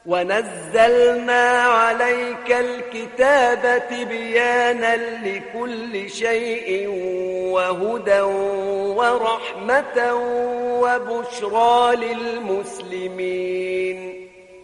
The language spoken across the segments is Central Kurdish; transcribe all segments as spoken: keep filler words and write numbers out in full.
ونزلنا عليك الكتاب تبيانا لكل شيء وهدى ورحمة وبشرى للمسلمين.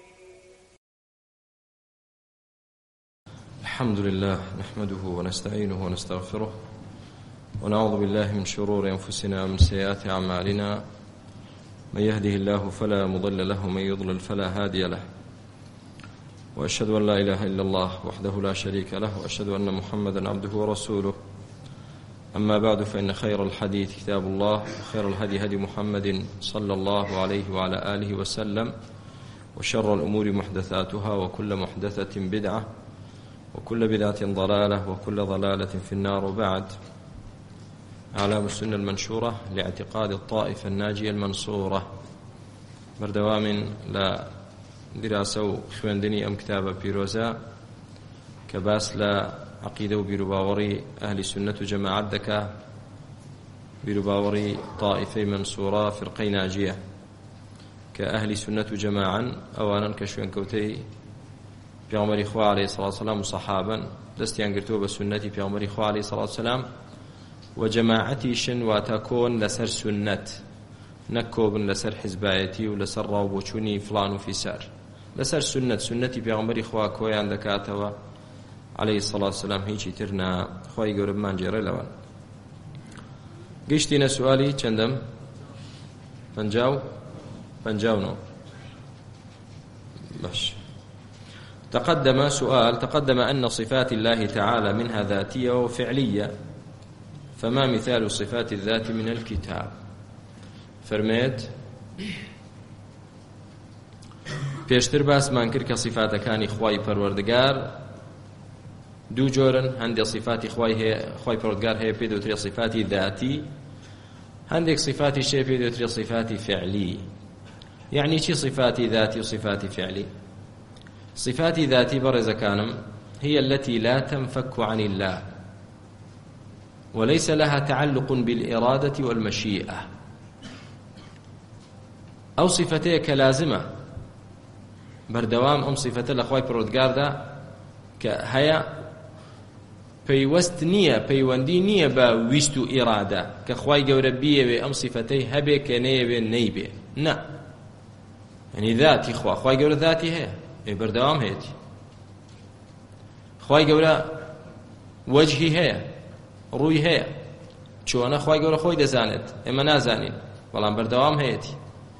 الحمد لله نحمده ونستعينه ونستغفره ونعوذ بالله من شرور أنفسنا ومن سيئات أعمالنا، من يهده الله فلا مضل له ومن يضلل فلا هادي له، وأشهد أن لا إله إلا الله وحده لا شريك له، وأشهد أن محمدا عبده ورسوله. أما بعد، فإن خير الحديث كتاب الله، وخير الهدي هدي محمد صلى الله عليه وعلى آله وسلم، وشر الأمور محدثاتها، وكل محدثة بدعة، وكل بدعة ضلالة، وكل ضلالة في النار. وبعد، أعلام السنة المنشورة لاعتقاد الطائفة الناجية المنصورة، بردوام لا دراسة وخواندني أم كتابة بيروزا كباس لا عقيدة وبيروباوري أهل السنة جماعة دكا بيروباوري طائفة منصورة فرقي ناجية كأهل السنة جماعا أولا كشوين كوتي پیامبری خوا علیه الصلاة والسلام و صحابا دستیان گرتو بسنتی پیامبری خوا علیه الصلاة والسلام و جماعتیشن واتاکون لسر سنت نکوبن لسر حزبایتی و لسر رابوچونی فلان و فیسار، لسر سنت سنتی پیامبری خوا کویان دکاتوا علیه الصلاة والسلام هیچی ترنا خوای گەورە بمانجێڕێ لەوان. گەیشتینە سوالی چەندەم؟ پەنجاو پەنجاونەوە. باش. تقدم سؤال تقدم أن صفات الله تعالى منها ذاتية وفعلية، فما مثال صفات الذات من الكتاب؟ فرميت پێشتر باسمان کرد کە صفاتەکانی خوای پەروەردگار دوو جۆرن، هەندێک صفاتی خوای هەیە خوای پەروەردگار هەیە پێ دەوترێت صفاتی ذاتی، هەندێک صفاتی شێ پێ دەوترێت صفاتی فعلی. يعني چی صفاتی ذاتی و صفاتی فعلی؟ صفات ذاتي برز كانم هي التي لا تنفك عن الله وليس لها تعلق بالإرادة والمشيئة، أو صفتي كلازمة بردوام أم صفة الأخوة برودقار دا كهيا پەیوەست نییە پەیوەندی نییە بە ویست و ئیرادە کە خوای گەورە بیەوێ ئەم صفتەی هەبێ کە نەیەوێ نەیبێ، نە، یعنی ذاتی خوا خوای گەورە ذاتی هەیە بەردەوام هەیەی، خوای گەورە وەجهی هەیە ڕووی هەیە، چۆنە خوای گەورە خۆی دەزانێت ئێمە نازانین، بەڵام بەردەوام هەیەی.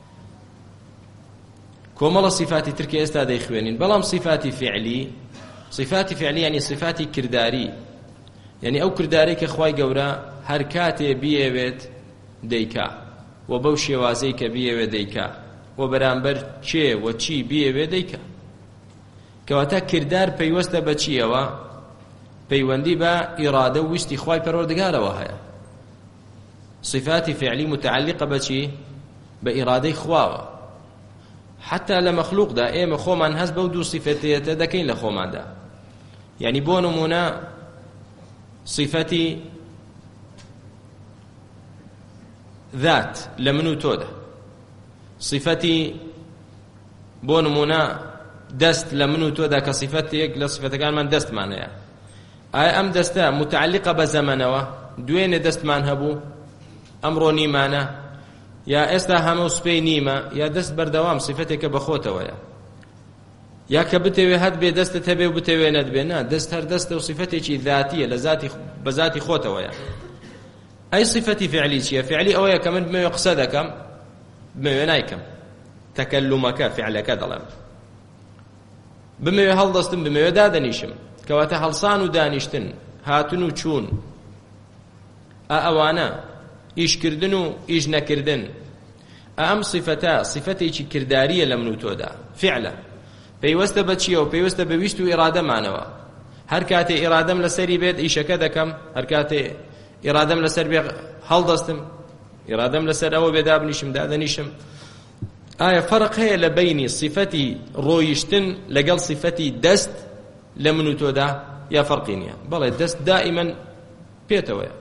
کۆمەڵە صفاتی تر کە ئێستا دەیخوێنین، بەڵام صفاتی فعلی، صفاتی فعلی یعنی صفاتی کرداری، یعنی ئەو کردارەی کە خوای گەورە هەر کاتێ بیەوێت دەیکا و بەو شێوازەی کە بیەوێت دەیکا و بەرامبەر چێ و چی بیەوێت دەیکا. کەواتە کردار پەیوەستە بە چیەوە؟ پەیوەندی بە ئیرادە و ویستی خوای پەروەردگارەوە هەیە. صفاتی فعلی متعلقە بە چی؟ بە ئیرادەی خواوە. حتا لە مەخلوقدا ئێمە خۆمان هەست بەو دوو صفتەیەتە دەکەین لە خۆماندا. یعنی بۆ نمونە صفەتی ذات لە من و تۆدا، صفەتی بۆ نمونە دەست لە من و تۆدا کە صفەتێک لە صفەتەکانمان دەستمان هەیە. ئایا ئەم دەستە متعلقە بە زەمەنەوە؟ دوێنێ دەستمان هەبوو ئەمڕۆ نیمانە، یا ئێستا هەموو سپەی نیمە، یا دەست بەردەوام صفەتێکە بە خۆتەوەیە، یا کە بتەوێ هەت بێ دەستت هەبێ و بتەوێ نەتبێ، نا، دەست هەر دەستە و صفەتێکی ذاتیە لە ذاتی بە ذاتی خۆتەوەیە. ئەی صفەتی فعلی چییە؟ فعلی ئەوەیە کە من بمەوێ قسە دەکەم بمەوێ نایکەم، تەکەلومەکە فعلەکە دەڵێم، بمەوێ هەڵدەستم بمەوێ دادەنیشم، کەواتە هەڵسان و دانیشتن، هاتن و چوون، ئا ئەوانە ئیشکردن و ئیش نەکردن، ئەم صفەتە صفەتێکی کرداریە لە من و تۆدا، فعلە، پەیوەستە بە چییە؟ و پەیوەستە بە ویست و ئیرادەمانەوە. هەر کاتێ ئیرادەم لەسەری بێت ئیشەکە دەکەم، هەر کاتێ ئیرادەم لەسەر بێ هەڵدەستم، ئیرادەم لەسەر ئەوە بێ دابنیشم دادەنیشم. ئایا فەرق هەیە لە بەینی صفەتی ڕۆیشتن لەگەڵ صفەتی دەست لە من و تۆدا، یا فەرقی نییە؟ بەڵێ دەست دائیمەن پێتەوەیە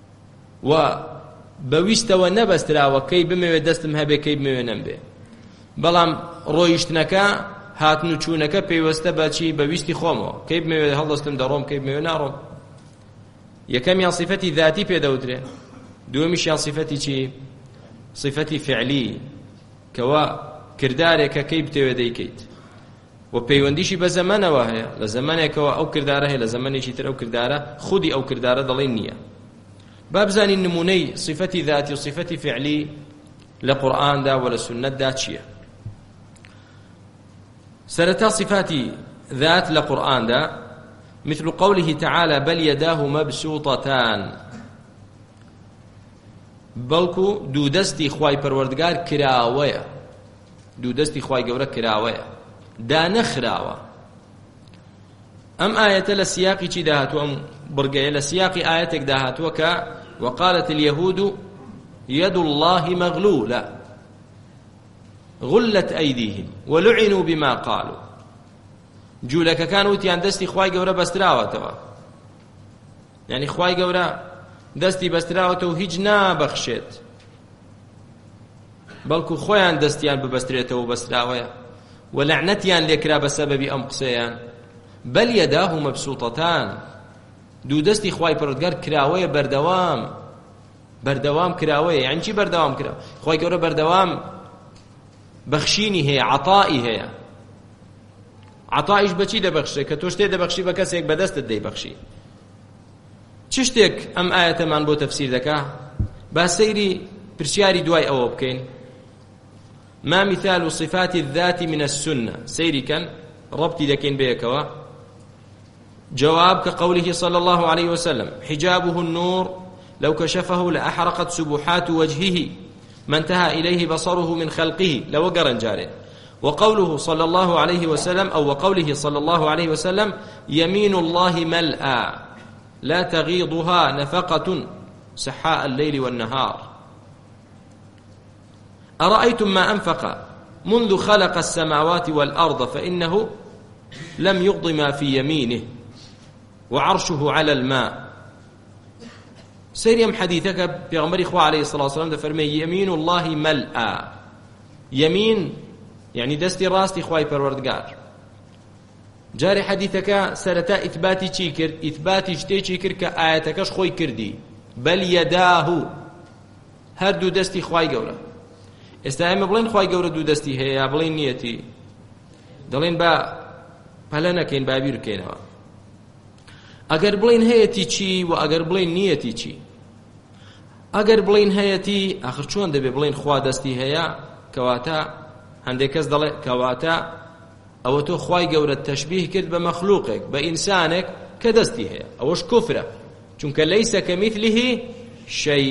و بەویستەوە نەبەستراوە کەی بمەوێت دەستم هەبێ کەی بمەوێ نەمبێ. بەڵام ڕۆیشتنەکە هاتن و چوونەکە پێوەستە بەچی بەویستی خۆمەوە کەی بمەوێت هەڵدەستم دەڕۆم کەی بمەوێت ناڕۆم یەکەمیان صفەتی ذاتی پێدەوترێ دووەمیشیان صفەتی چی صفەتی فعلی کەوا کردارێکە کەی بتەوێ دەیکەیت و پەیوەندیشی بە زەمانەوە هەیە لە زەمانێکەوە ئەو کردارە هەیە لە زەمانێکی تر ئەو کردارە خودی ئەو کردارە دەڵێن نییە با بزانین نمونەی صفەتی ذاتی و صفەتی فعلی لە قورئاندا و لە سنەتدا چییە سەرەتا صفاتی ذات لە قورئاندا مثل قوله تعالى بل يداه مبسوطتان بەڵکو دوو دەستی خوای پەروەردگار کراوەیە دوو دەستی خوای گەورە کراوەیە دانەخراوە ئەم ئاەتە لە سیاقی چی داهاتوە ئەم بڕگەیە لە سیاقی ئاەتێک داهاتووە کە وقالت اليهود يد الله مغلولة غلت أيديهم ولعنوا بما قالوا جوولەکەکان وتیان دەستی خوای گەورە بەستراوەتەوە یعنی خوای گەورە دەستی بەستراوەتەوە و هیچ نابەخشێت بەڵکو خۆیان دەستیان ببەسترێتەوە و بەستراوەیە و لەعنەتیان لێکرا بە سەبەبی ئەم قسەیان بەل یەداه مەبسووطەتان دوو دەستی خوای پەروەردگار کراوەیە بەردەوام بەردەوام کراوەیە یعنی چی بەردەوام کرا خوای گەورە بەردەوام بەخشینی هەیە عەتائی هەیە عەتائیش بەچی دەبەخشێ کە تۆ شتێ دەبەخشی بە کەسێک بەدەستت دەیبەخشی چ شتێک ئەم ئاەتەمان بۆ تەفسیر دەکا با سەیری پرسیاری دوای ئەوە بکەین ما مثال صفات الذات من السنة سيري كان ربطي دكين بيكوا جواب كقوله صلى الله عليه وسلم حجابه النور لو كشفه لأحرقت سبحات وجهه ما انتهى إليه بصره من خلقه لو قرن جاره وقوله صلى الله عليه وسلم أو وقوله صلى الله عليه وسلم يمين الله ملأى لا تغيضها نفقة سحاء الليل والنهار أرأيتم ما أنفق منذ خلق السماوات والأرض فإنه لم يغض ما في يمينه وعرشه على الماء سيريم حديثك بيغمبر إخوة عليه الصلاة والسلام دفرمي يمين الله ملأى يمين يعني دستي راستي خواي پروردگار جاري حديثك سرتا إثباتي چيكر إثباتي جتي چيكر كآياتكش خوي كردي بل يداه هردو دستي خواي قوله ئێستا ئێمە بڵێن خوای گەورە دوو دەستی هەیە یا بڵێن نیەتی دەڵێن با پەلە نەکەین با بیر بکەینەوە ئەگەر بڵێن هەیەتی چی و ئەگەر بڵێن نیەتی چی ئەگەر بڵێن هەیەتی ئاخر چۆن دەبێ بڵێن خوا دەستی هەیە کەواتە هەندێک کەس دەڵێ کەواتە ئەوە تۆ خوای گەورە تەشبیه کرد بە مەخلووقێک بە ئینسانێک کە دەستی هەیە ئەوەش کوفرە چونکە لەیسە کەمیثلیه شەی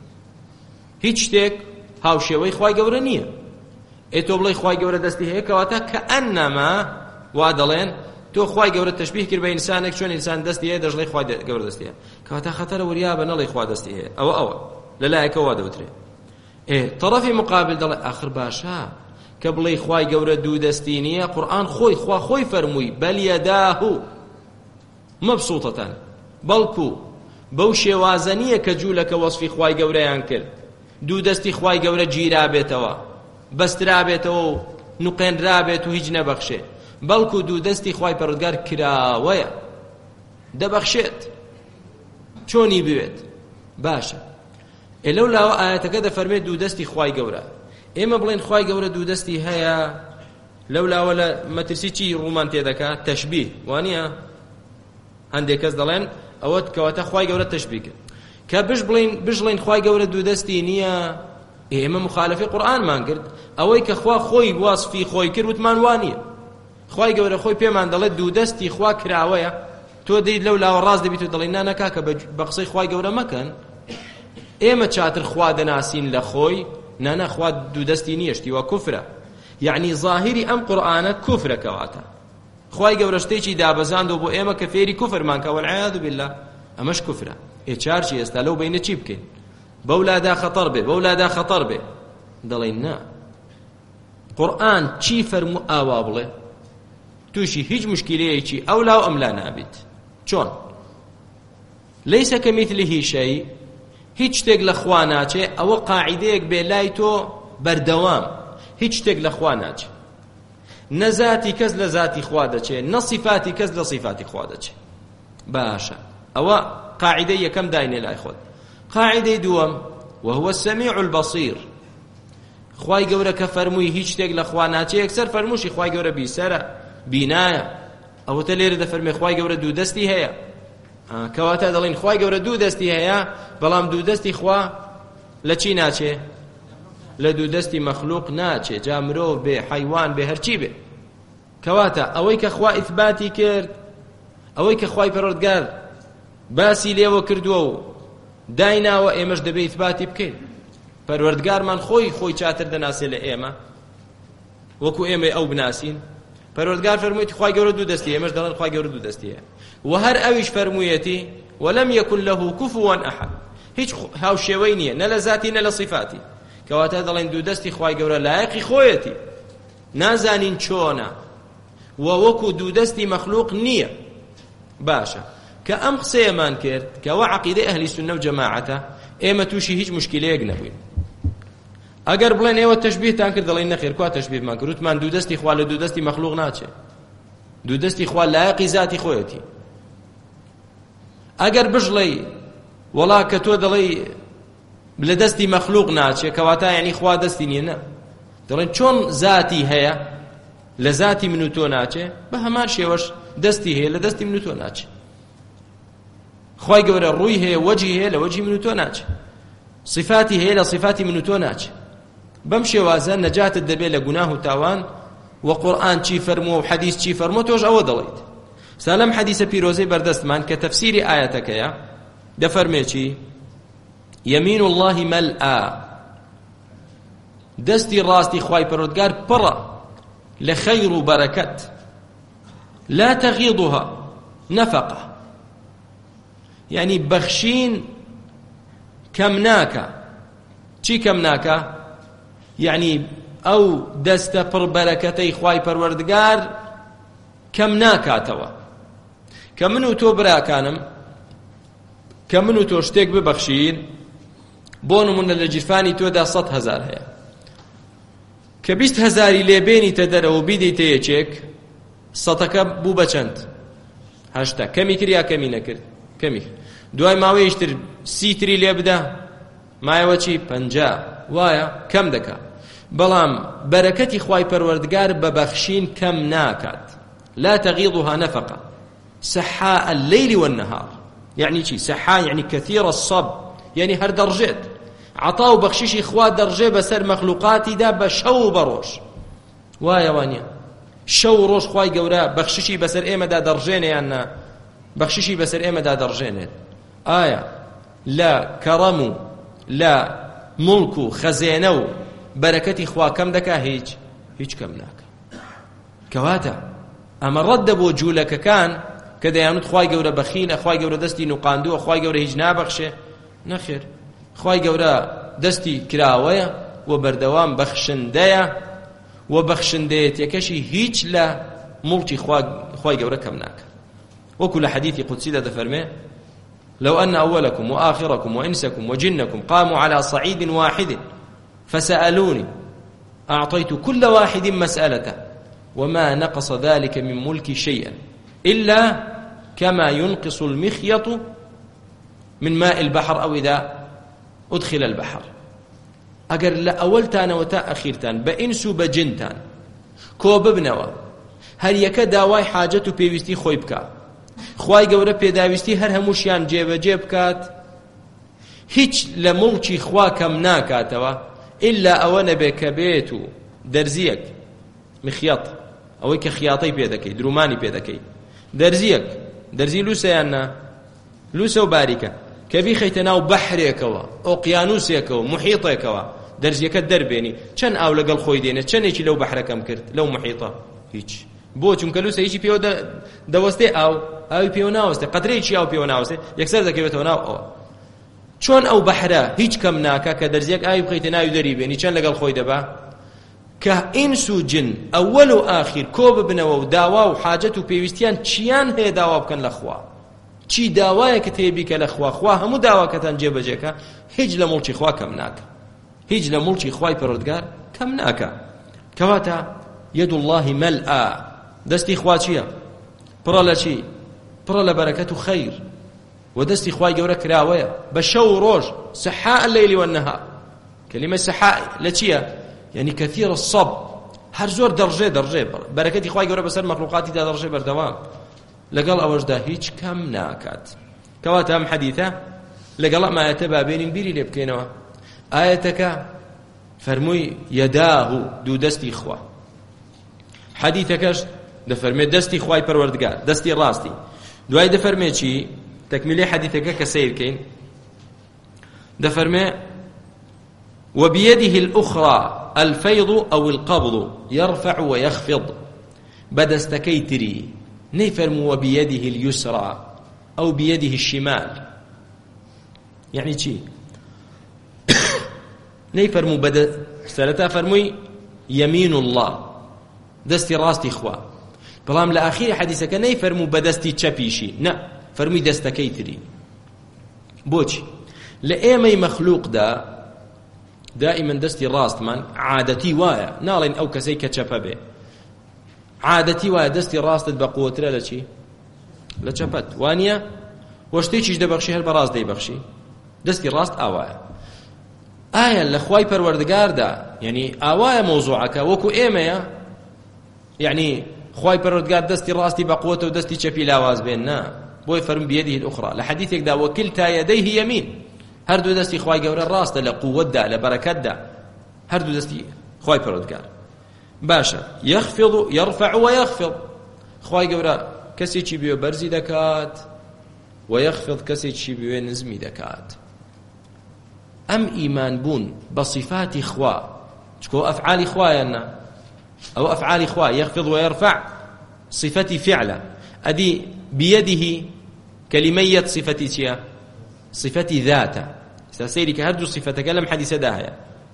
هیچ شتێک هاوشێوەی خوای گەورە نییە ئێ تۆ بڵێ خوای گەورە دەستی هەیە کەواتە کە ئەنەما وا دەڵێن تۆ خوای گەورە تەشبیه کرد بە ئینسانێک چۆن ئینسان دەستی هەیە دەژڵێ خوای گەورە دەستی هەیە کەواتە خەتەرە وریا بە نەڵێ خوا دەستی هەیە ئەوە ئەوە لەلایەکە وا دەوترێ ئێ تەڕەفی مقابل دەڵێ ئاخر باشە کە بڵێ خوای گەورە دوو دەستی نییە قورئان خۆی خوا خۆی فەرمووی بەل یەداه مەبسووطەتان بەڵکو بەو شێوازە نییە کە جوولەکە وەصفی خوای گەورەیان کرد دوو دەستی خوای گەورە گیرا بێتەوە بەسترا بێتەوە و نوقێنرا بێت و هیچ نەبەخشێ بەڵکو دوو دەستی خوای پەروەردگار کراوەیە دەبەخشێت چۆنی بوێت باشە ئێ لەو لاوە ئاەتەکە دەفەرمێت دوو دەستی خوای گەورە ئێمە بڵێن خوای گەورە دوو دەستی هەیە لەو لاوە لە مەترسی چی ڕوومان تێدەکات تەشبیه وانییە هەندێک کەس دەڵێن ئەوە کەواتە خوای گەورە تەشبیه کرد کە بش بڵین بژڵین خوای گەورە دوو دەستی نییە ئێمە مخالفی قورئانمان کرد ئەوەی کە خوا خۆی واسفی خۆی کرد وتمان وانییە خوای گەورە خۆی پێمان دەڵێت دوو دەستی خوا کراوەیە تۆ دەیت لەو لاوە ڕاست دەبیت و دەڵێ نا نەکاکە بە قسەی خوای گەورە مەکەن ئێمە چاتر خوا دەناسین لە خۆی نانا خوا دوو دەستی نییە شتیوە کوفرە یعنی ظاهری ئەم قورئانە کوفرە کەواتە خوای گەورە شتێکی دابەزاندەوە بۆ ئێمە کە فێری کوفرمان کە وەالعیاذ بالله ئەمەش کوفرە ئێچارچی ئێستا لەو بینە چی بکەین بەولادا خەتەر بێ بەولادا خەتەر بێ دەڵێن نا قورئان چی فەرموو ئاوا بڵێ تووشی هیچ مشکلەیەکی ئەو لاو ئەم لا نابێت چۆن لەیسە کەمیثلیه شەی هیچ شتێک لە خوا ناچێ ئەوە قاعیدەیەک بێ لای تۆ بەردەوام هیچ شتێک لە خوا ناچێت، نە زاتی کەس لە زاتی خوا دەچێت، نە صیفاتی کەس لە صیفاتی خوا دەچێت. باشە، ئەوە قاعدەی یەکەم داینێ لای خۆت. قاعدەی دووەم وهو السميع البصير، خوای گەورە کە فەرمووی هیچ شتێک لە خوا ناچێت، یەکسەر فەرمووشی خوای گەورە بیسەرە، بینایە. ئەوەتە لێرە دەفەرمێ خوای گەورە دوو دەستی هەیە، کەواتە دەڵێن خوای گەورە دوو دەستی هەیە، بەڵام دوو دەستی خوا لە چی ناچێ؟ لە دوو دەستی مەخلوق ناچێ، جا مرۆڤ بێ، حەیوان بێ، هەرچی بێ. کەواتە ئەوەی کە خوا ئیثباتی کرد، ئەوەی کە خوای پەروەردگار باسی لێوە کردووە و دایناوە، ئێمەش دەبێ ئیثباتی بکەین. پەروەردگارمان خۆی خۆی چاتر دەناسێ لە ئێمە، وەکو ئێمە ئەو بناسین. پەروەردگار فەرموویەتی خوای گەورە دوو دەستی، ئێمەش دەڵێن خوای گەورە دوو دەستیە. و هەر ئەویش فەرموویەتی وەلەم یەکن لەهو کوفوەن ئەحەد، هیچ هاوشێوەی نییە، نە لە زاتی نە لە صیفاتی. کەواتە دەڵێن دوو دەستی خوای گەورە لایەقی خۆیەتی، نازانین چۆنە، و وەکو دوو دەستی مەخلوق نییە. باشە، کە ئەم قسەیەمان کرد کەەوە عەقیدەی ئەهلی سونە و جەماعەتە، ئێمە تووشی هیچ مشکلەیەک نەبووین. ئەگەر بڵێن ئێوە تەشبیهتان کرد، دەڵێن نەخێر، کوا تەشبیهمان کرد؟ وتمان دوو دەستی خوا لە دوو دەستی مەخلوق ناچێت، دوو دەستی خوا لایەقی زاتی خۆیەتی. ئەگەر بژڵێ وەڵا کە تۆ دەڵێ لە دەستی مەخلوق ناچێت، کەواتە یعنی خوا دەستی نییە، نە، دەڵێن چۆن زاتی هەیە لە زاتی من و تۆ ناچێت، بە هەمان شێوەش دەستی هەیە لە دەستی من و تۆ ناچێت. خوای گەورە ڕووی هەیە، وەجهی هەیە لە وەجهی من و تۆ ناچێت، صفاتی هەیە لە صفاتی من و تۆ ناچێت. بەم شێوازە نەجاتت دەبێت لە گوناه و تاوان، و قورئان چی فەرمووە و حەدیث چی فەرمووە، تۆش ئەوە دەڵێیت. سالەم حەدیثە پیرۆزەی بەردەستمان کە تەفسیری ئایەتەکەیە دەفەرمێ چی؟ یەمین الله مەلئا، دەستی ڕاستی خوای پەروەردگار پڕە لە خەیر و بەرەکەت، لا تەغیضها نەفەقە، یعنی بەخشین کەم ناکە. چی کەم ناکە؟ یعنی ئەو دەستە پڕ بەرەکەتەی خوای پەروەردگار کەم ناکاتەوە. کە من و تۆ براکانم، کە من و تۆ شتێک ببەخشین، بۆ نمونە لە جیرفانی تۆدا سەد هەزار هەیە، کە بیست هەزاری لێبێنیتە دەرەوە بیدەیتە یەکێک، سەدەکە بوو بە چەند؟ هەشتا. کەمی کرد یا کەمی نەکرد؟ کەمی. دوای ماوەیەشتر سی تری لێ بدە، مایەوە چی؟ پەنجا. وایە کەم دەکا، بەڵام بەرەکەتی خوای پەروەردگار بە بەخشین کەم ناکات. لا تغيضها نفقة سحاء الليل والنهار. يعني چی؟ سحاء يعني كثير الصب، يعني هر درجات عطاو بخششي خوا درجه بسر مخلوقاتي دا بشو بروش. وايا وانيا شو روش خواي گورا بخششي بسر ايما دا درجين، يعني بخششي بسر ايما دا درجين. آية لا كرمو لا ملكو خزينو بركتي خوا كم دكا هيج هيج كم ناك كواتا. اما رد بو جولك كان كده يانوت خواي گورا بخيل، خواي گورا دستي نقاندو، خواي گورا هيج نابخشه نخير. خواي گورا دستي كراوية وبردوام بخشندية وبخشنديت يكشي هيج لا ملكي خواي گورا كم ناك. وكل حديث قدسي ده فرمي لو أن أولكم وآخركم وإنسكم وجنكم قاموا على صعيد واحد فسألوني أعطيت كل واحد مسألته وما نقص ذلك من ملكي شيئا إلا كما ينقص المخيط من ماء البحر أو إذا أدخل البحر. أجر لا أولتان وتا أخيرتان بإنسو بجنتان كوب بنوا هل يكدا واي حاجته بيوستي خويبكا خوای گەورە پێداویستی هەر هەمووشیان جێبەجێ بکات، هیچ لە مڵکی خوا کەم ناکاتەوە ئللا ئەوە نەبێ کە بێت و دەرزیەک مخیەط، ئەوەی کە خیاطەی پێ دەکەی، درومانی پێ دەکەی، دەرزیەک دەرزی لوسەیان نا لوسە و باریکە کە بیخەیتە ناو بەحرێکەوە، ئۆقیانوسێکەوە، محیطێکەوە، دەرزیەکە دەربێنی چەند ئاو لەگەڵ خۆی دێنێت، چەندێکی لەو بەحرەکەم کرد لەو محیطە؟ هیچ. بۆ چونکە لوسە هیچی پێوە دەوەستێ ئاو ئاوی پێوە ناوەستێ، قەترەیەکی ئاو پێوە ناوەستێ، یەکسەر دەکەوێتەوە ناو ئەوە. چۆن ئەو بەحرە هیچ کەم ناکە کە دەرزیەک ئاوی بخەیتە ناوی دەری بێنی چەند لەگەڵ خۆی دەبا کە ئینس و جن ئەوەل و ئاخیر کۆ ببنەوە و داوا و حاجەت و پێویستیان چیان هەیە داوا بکەن لە خوا، چی داوایەکە تێبیکە لە خوا، خوا هەموو داواکەتان جێبەجێکە، هیچ لە مڵکی خوا کەم ناکە، هیچ لە مڵکی خوای پەروەردگار کەم ناکە. کەواتە یەد الله مەلئا دەستی خوا چییە؟ پڕە لە چی؟ پڕە لە بەرەکەت و خەیر و دەستی خوای گەورە کراوەیە بە شەو و ڕۆژ سەحاء اللەیلی وەالنەهار کەلیمە سەحاء لە چییە؟ یعنی کەثیر الصەب هەر زۆر دەڕژێ دەڕژێ بەرەکەتی خوای گەورە بەسەر مەخلوقاتیدا دەڕژێ بەردەوام لەگەڵ ئەوەشدا هیچ کەم ناکات. کەواتە ئەم حەدیثە لەگەڵ ئەم ئایەتە بابێنین بیری لێ بکەینەوە. ئایەتەکە فەرمووی یەداه دوو دەستی خوا، حەدیثەکەش دەفەرمێت دەستی خوای پەروەردگار دەستی ڕاستی، دوای دەفەرمێ چی؟ تەکمیلەی حەدیثەکە کە سەیرکەین دەفەرمێ وبيده الأخرى الفيض أو القبض يرفع ويخفض بدستكي تري نيفرم وبيده اليسرى أو بيده الشمال يعني چي نيفرم بد سالتا فرمي يمين الله دستي راستي خوا بلام لأخير حديثك نيفرم بدستي چپيشي نا فرمي دستكي تري بوچي لأيمي مخلوق دا دائما دستي راست من عادتي وايا نالين أو كسي كچپا بي عادتي وايا دستي راست بقوترا لچي لچپت وانيا وشتي چيش دبخشي هل براست دي بخشي دستي راست آوايا آية لخواي پروردگار دا يعني آوايا موضوعك وكو إيميا يعني خواي پروردگار دستي راستي بقوته ودستي چپي لاواز بيننا بوي فرم بيده الأخرى لحديثك دا وكلتا يديه يمين هر دو دستی خوای گەورە ڕاستە لە قووەتدا لە بەرەکەتدا هر دو دستی خوای پەروەردگار باشە يخفض يرفع ويخفض خوای گەورە کەسێکی بێ بەرزی دەکات ويخفض کەسێکی بێ نزمی دەکات. ئەم ئیمان بوون بە صفاتی خوا چکۆ ئەفعالی خوایەنە ئەو ئەفعالی خوا يخفض ويرفع صفەتی فعلە ئەدی بيده كلمة يد صفتي چیە؟ صفتي ذاته سيري كهردو صفتك لم حديث داهية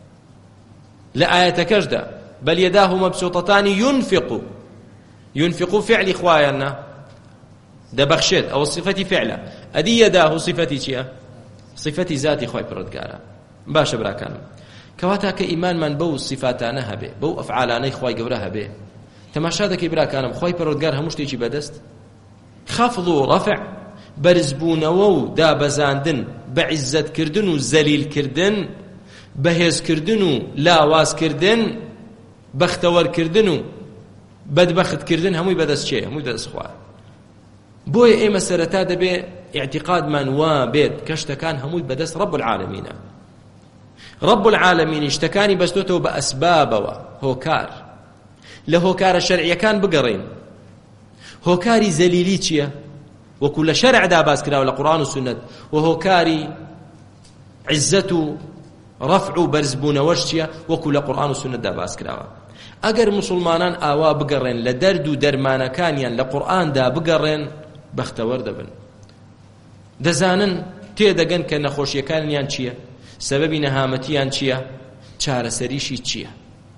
لآياتك دا بل يداه مبسوطتان ينفق ينفق فعل إخوانا دا بخشت أو الصفة فعلا أدي يداه صفتي چيا صفتي ذاتي خواي پردگارا باش براكانم كواتا كإيمان من بو صفاتانا هبه بو أفعالانا خواي قورا هبه تماشادك براكانم خواي پردگار هموشتي چي بدست خفض ورفع بەرزبوونەوە و دابەزاندن بە عیزەتکردن و زەلیلکردن بەهێزکردن و لاوازکردن بەختەوەرکردن و بەدبەختکردن هەمووی بەدەست چێ هەمووی بەدەست خوا. بۆیە ئێمە سەرەتا دەبێ ئیعتیقادمان وا بێت کە شتەکان هەمووی بەدەست ڕەب العالەمینە. ڕەب العالەمینی شتەکانی بەستۆتەوە بە ئەسبابەوە هۆکار لە هۆکارە شەرعیەکان بگەڕێن. هۆکاری زەلیلی چییە؟ وكل شرع دا باس كراو لقرآن والسنة وهو كاري عزة رفع برزبون وشتيا وكل قرآن والسنة دا باس كراو اگر مسلمانان آوا بقرن لدرد درمان كانيان لقرآن دا بقرن بختور دبن دزانن تيدقن كنخوشي كانيان چيا سبب نهامتيان چيا چار سريشي چيا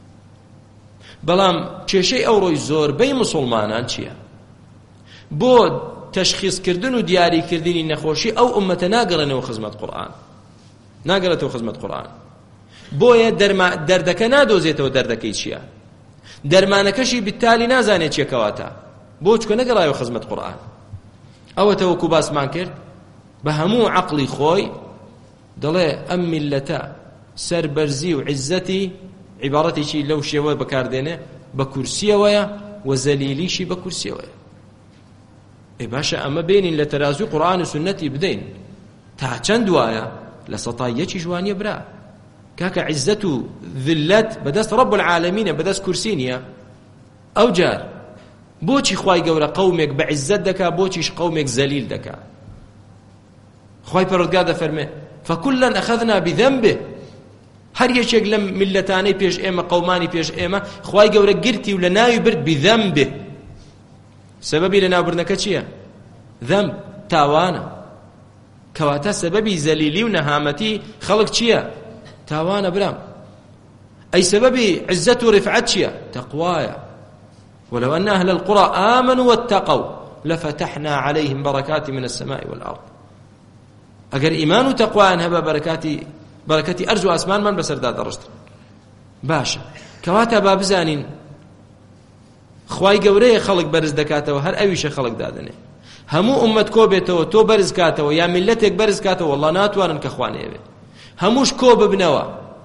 بلام چشي اوروي زور بي مسلمانان چيا بود تشخيص كردن و دياري كردني نخوشي أو أمة ناقرن وخزمة قرآن ناقرت وخزمة قرآن بويا درما دردك نادوزيت ودردك شيا درمانكشي بالتالي نازاني شيا كواتا بوچكو نقرأ وخزمة قرآن أو توكو باس مان كرد بهمو عقلي خوي دلي أم ملتا سربرزي وعزتي عبارتي شي لو شيوه بكاردينه بكرسيه ويا وزليلي شي بكرسيه ويا اي باشا اما بينين لترازو قرآن وسنتي بدين تا چند وايا لسطايا چي جوانيا برا كاكا عزتو ذلت بدست رب العالمين بدست كرسينيا او جار بوچي خواي گورا قومك بعزت دكا بوچيش قومك ذليل دكا خواي پروردگار فرمي فكلا اخذنا بذنبه هر يشيك لم ملتاني بيش ايما قوماني بيش ايما خواي گورا گرتي ولا ناوي برد بذنبه سببي لنا برنك چيا ذنب تاوانا كواتا سببي زليلي ونهامتي خلق چيا تاوانا برام أي سببي عزة ورفعت چيا تقوايا ولو أن أهل القرى آمنوا واتقوا لفتحنا عليهم بركات من السماء والأرض أجر إيمان وتقوى أنها بركاتي بركاتي أرجو أسمان من بسرداد رشد باشا کەواتە با بزانین خوای گەورەیە خەڵک بەرز دەکاتەوە، هەر ئەویشە خەڵک دادەنێ. هەموو ئومەت کۆ بێتەوە تۆ بەرز کاتەوە یا میلەتێک بەرز کاتەوە، وەڵڵا ناتوانن کە خوا نەیەوێ. هەمووش کۆ ببنەوە.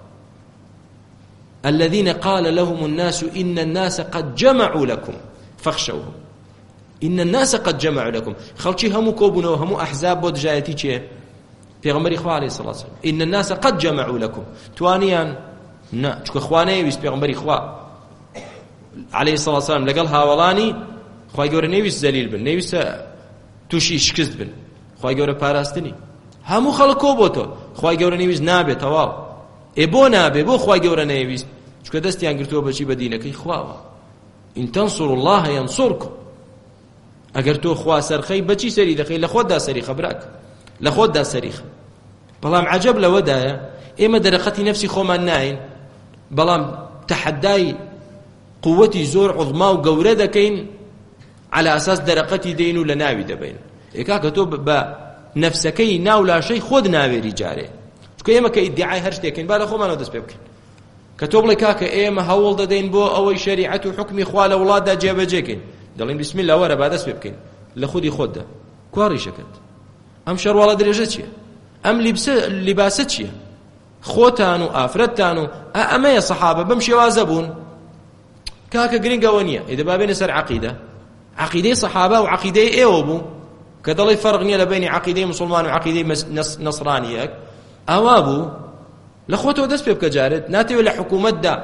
الذين قال لهم الناس إن الناس قد جمعوا لكم فاخشوهم. إن الناس قد جمعوا لكم. خەڵکی هەموو کۆ بوونەوە، هەموو ئەحزاب بۆ دژایەتی چێ؟ پێغەمبەری خوا عەلەیهی سەڵاتو وسەلام. إن الناس قد جمعوا لكم. توانیان نا چونکە خوا نەیەویست پێغەمبەری خوا عەلەیهی سەڵاتو وسەلام لەگەڵ هاوڵانی خوای گەورە نەیویست زەلیل بن، نەیویستە تووشی شکست بن. خوای گەورە پاراستنی هەموو خەڵک کۆ بۆ تۆ. خوای گەورە نەیویست نابێت تەواو. ئێ بۆ نابێ؟ بۆ خوای گەورە نەیویست؟ چونکە دەستیان گرتووە بەچی بە دینەکەی خواوە. إن تنصروا الله ينصركم. ئەگەر تۆ خوا سەرخەی بەچی سەری دەخەی؟ لە خۆتدا سەریخە براک، لە خۆتدا سەریخە. بەڵام عەجەب لەوەدایە ئێمە دەرەقەتی نەفسی خۆمان ناین، بەڵام تەحەدای قووەتی زۆر عوزما و گەورە دەکەین على ئاساس دەرەقەتی دەین و لە ناوی دەبین. ئێکا کە تۆ بە نەفسەکەی ناو لاشەی خۆت ناوێری جارێ، چونکە ئێمە کە ئیدعای هەر شتێکین با لە خۆمانەوە دەست پێ بکەین کە تۆ بڵێ کاکە ئێمە هەوڵ دەدەین بۆ ئەوەی شەریعەت و حکمی خوا لە وڵاتدا جێبەجێکەین، دەڵێن بسم الله وەرە با دەست پێ بکەین لە خودی خۆتدا. کوا ڕیشەکەت؟ ئەم شەڕواڵە درێژە چییە؟ ئەم لیباسە چییە؟ خۆتان و ئافرەتتان و ئەمەیە سەحابە بەم شێوازە بوون. کاکە گرنگەوە نییە. ئێدە با بێنە سەر عەقیدە. عەقیدەی سەحابە و عەقیدەی ئێوە بوو کە دەڵێ فەرق نییە لە بینی عەقیدەی موسڵمان و عەقیدەی نەسڕانیەک. ئەوا بوو لە خۆتەوە دەست پێ بکە جارێت. ناتەوێت لە حکوومەتدا